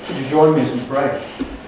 Would you join me as we pray?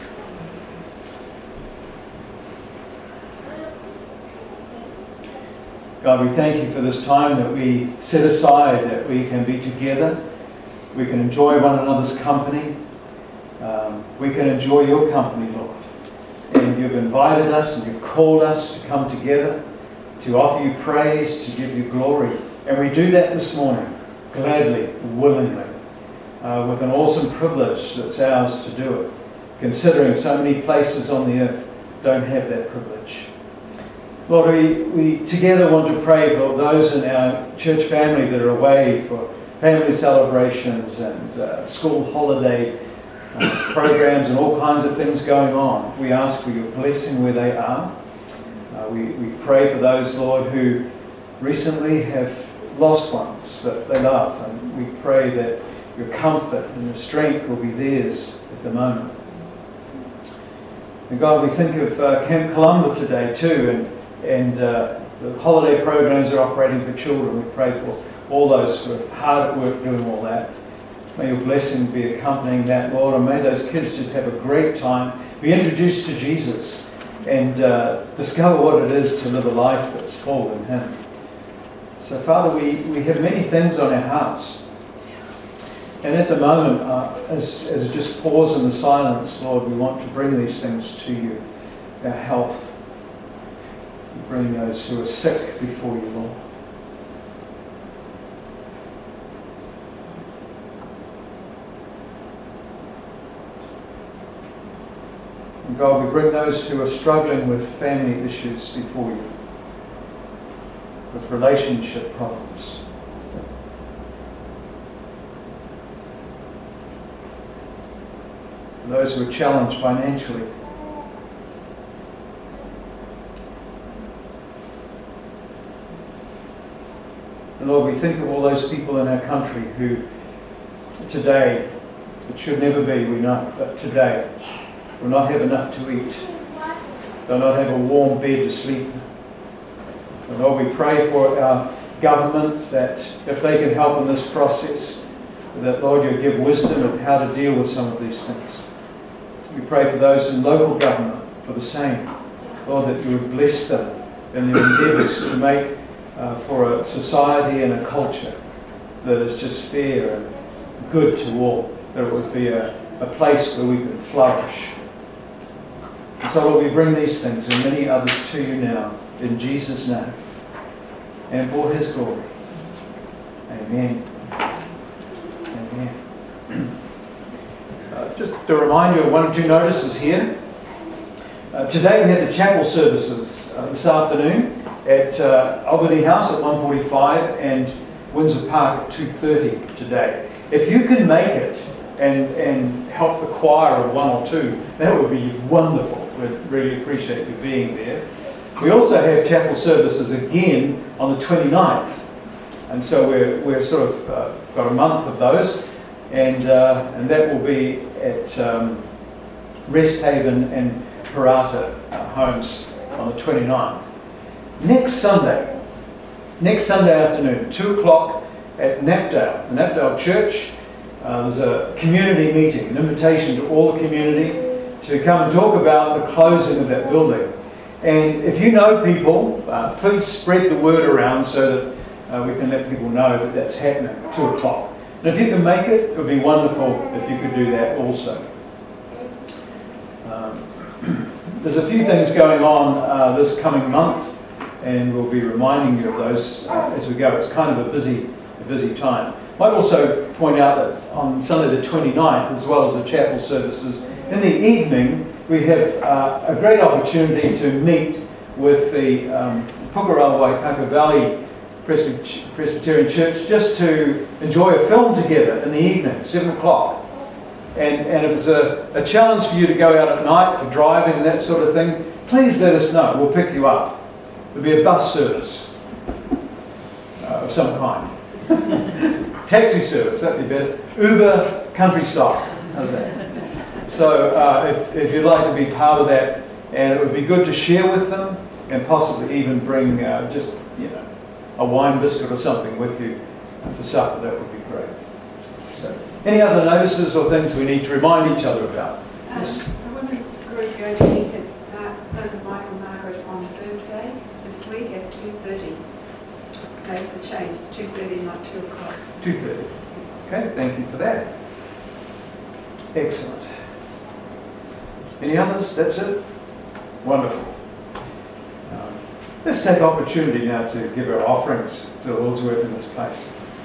God, we thank you for this time that we set aside, that we can be together. We can enjoy one another's company. We can enjoy your company, Lord. And you've invited us and you've called us to come together, to offer you praise, to give you glory. And we do that this morning, gladly, willingly, with an awesome privilege that's ours to do it, considering so many places on the earth don't have that privilege. Lord, we together want to pray for those in our church family that are away for family celebrations and school holiday programs and all kinds of things going on. We ask for your blessing where they are. We pray for those, Lord, who recently have lost ones that they love, and we pray that your comfort and your strength will be theirs at the moment. And God, we think of Camp Columba today too, and the holiday programs are operating for children. We pray for all those who are hard at work doing all that. May your blessing be accompanying that, Lord, and may those kids just have a great time, be introduced to Jesus, and discover what it is to live a life that's full in Him. So, Father, we have many things on our hearts. And at the moment, as it just pours in the silence, Lord, we want to bring these things to you. Our health. We bring those who are sick before you, Lord. And God, we bring those who are struggling with family issues before you, with relationship problems. Those who are challenged financially. And Lord, we think of all those people in our country who today, it should never be, we know, but today, will not have enough to eat. They'll not have a warm bed to sleep in. And Lord, we pray for our government that if they can help in this process, that Lord, you give wisdom of how to deal with some of these things. We pray for those in local government for the same. Lord, that you would bless them in their endeavours to make for a society and a culture that is just fair and good to all. That it would be a place where we could flourish. And so, Lord, we bring these things and many others to you now, in Jesus' name, and for His glory. Amen. Amen. Just to remind you of one or two notices here. Today we had the chapel services this afternoon at Albany House at 1:45 and Windsor Park at 2:30 today. If you can make it and help the choir of one or two, that would be wonderful. We'd really appreciate you being there. We also have chapel services again on the 29th. And so we're sort of got a month of those. And that will be at Rest Haven and Parata homes on the 29th. Next Sunday afternoon, 2 o'clock at Knapdale, the Knapdale Church. There's a community meeting, an invitation to all the community to come and talk about the closing of that building. And if you know people, please spread the word around so that we can let people know that that's happening at 2 o'clock. And if you can make it, it would be wonderful if you could do that also. There's a few things going on this coming month, and we'll be reminding you of those as we go. It's kind of a busy time. Might also point out that on Sunday the 29th, as well as the chapel services, in the evening we have a great opportunity to meet with the Pukerawai Waikato Valley Presbyterian Church just to enjoy a film together in the evening, 7 o'clock. And if it's a challenge for you to go out at night for driving and that sort of thing, please let us know. We'll pick you up. There'll be a bus service of some kind. Taxi service, that'd be better. Uber country style. How's that? So if you'd like to be part of that, and it would be good to share with them and possibly even bring just, a wine biscuit or something with you for supper, that would be great. So Any other notices or things we need to remind each other about? Yes. I wonder if the group going to meet at both Michael and Margaret on Thursday this week at 2:30. There's a change. It's 2:30, not 2 o'clock. 2:30. Okay, thank you for that. Excellent. Any others? That's it? Wonderful. Let's take opportunity now to give our offerings to the Lord's work in this place.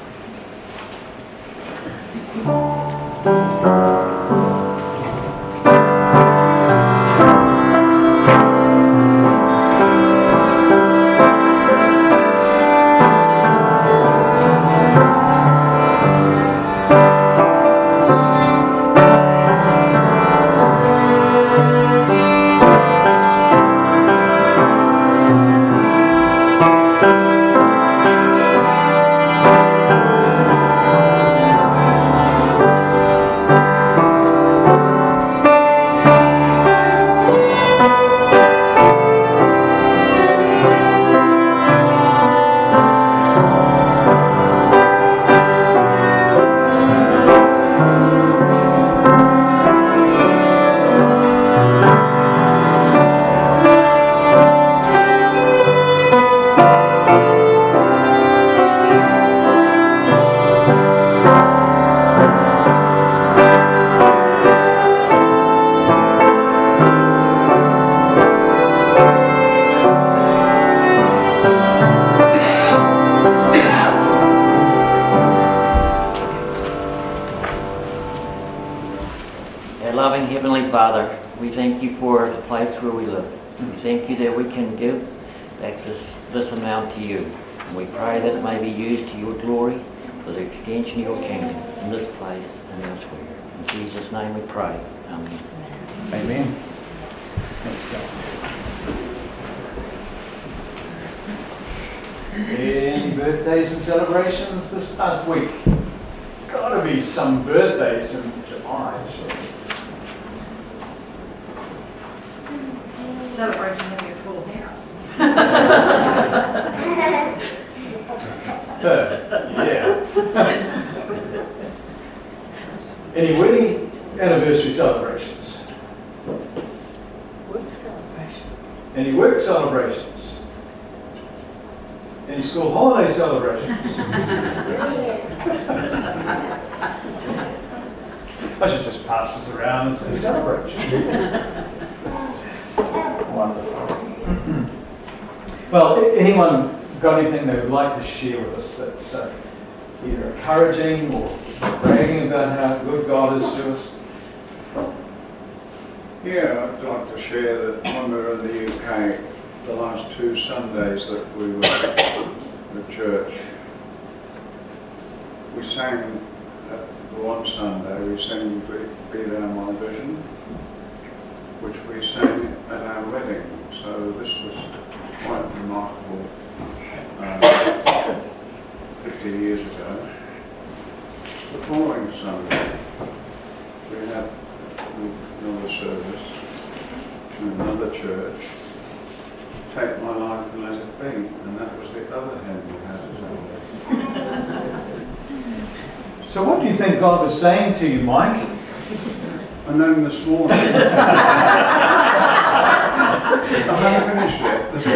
Loving Heavenly Father, we thank you for the place where we live. We thank you that we can give back this amount to you. And we pray that it may be used to your glory for the extension of your kingdom in this place and elsewhere. In Jesus' name we pray. Amen. Amen. Any birthdays and celebrations this past week? Gotta be some birthdays in July, sure. Celebrating having a full house. Yeah. Any wedding anniversary celebrations? Work celebration. Any work celebrations? Any school holiday celebrations? I should just pass this around and say celebration. Wonderful. Well, anyone got anything they would like to share with us that's either encouraging or bragging about how good God is to us? Yeah, I'd like to share that when we were in the UK, the last 2 Sundays that we were at the church, we sang, at the one Sunday, we sang Be Thou My Vision, which we sang at our wedding. So this was quite remarkable 50 years ago. The following Sunday, we had another service in another church, Take My Life and Let It Be, and that was the other hymn we had as well. So what do you think God was saying to you, Mike? And then this morning, I haven't finished yet. This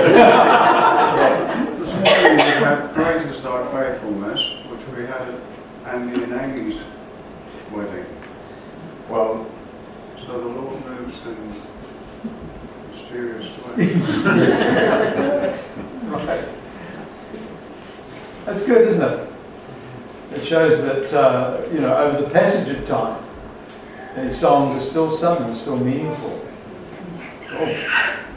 morning we had Great Is Thy Faithfulness, which we had at Andy and Annie's wedding. Well, So the Lord moves in mysterious ways. right. That's good, isn't it? It shows that, over the passage of time, these songs are still sung and still meaningful. Cool.